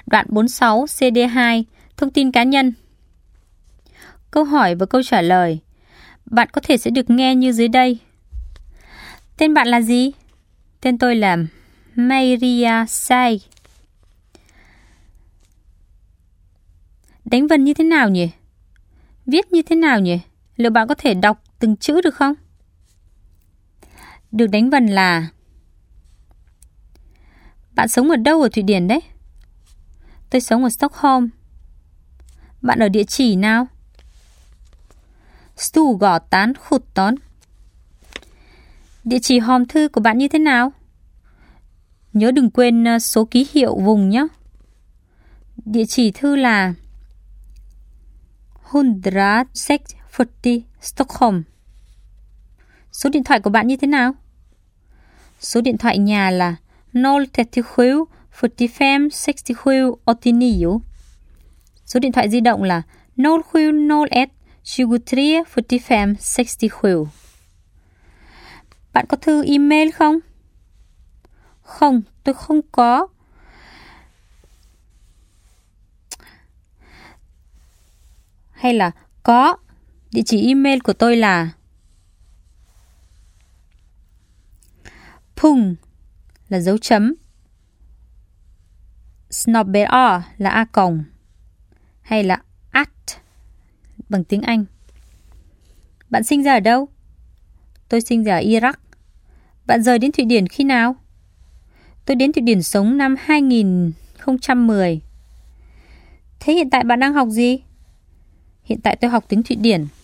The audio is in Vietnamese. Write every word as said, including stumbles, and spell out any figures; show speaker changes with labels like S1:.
S1: Đoạn bốn mươi sáu C D hai, thông tin cá nhân. Câu hỏi và câu trả lời. Bạn có thể sẽ được nghe như dưới đây. Tên bạn là gì? Tên tôi là Maria Sai. Đánh vần như thế nào nhỉ? Viết như thế nào nhỉ? Liệu bạn có thể đọc từng chữ được không? Được đánh vần là: Bạn sống ở đâu ở Thụy Điển đấy? Tôi sống ở Stockholm. Bạn ở địa chỉ nào? Storgatan sjutton. Địa chỉ hòm thư của bạn như thế nào? Nhớ đừng quên số ký hiệu vùng nhé. Địa chỉ thư là một không sáu bốn không Stockholm. Số điện thoại của bạn như thế nào? Số điện thoại nhà là noll trettiosju fyrtiofem sextiosju åttionio. Số điện thoại di động là noll sju noll ett tjugotre fyrtiofem sextiosju. Bạn có thư email không? Không, tôi không có. Hay là có. Địa chỉ email của tôi là Pung là dấu chấm, Snobber là a còng, hay là at bằng tiếng Anh. Bạn sinh ra ở đâu? Tôi sinh ra ở Iraq. Bạn rời đến Thụy Điển khi nào? Tôi đến Thụy Điển sống năm hai nghìn không trăm mười. Thế hiện tại bạn đang học gì? Hiện tại tôi học tiếng Thụy Điển.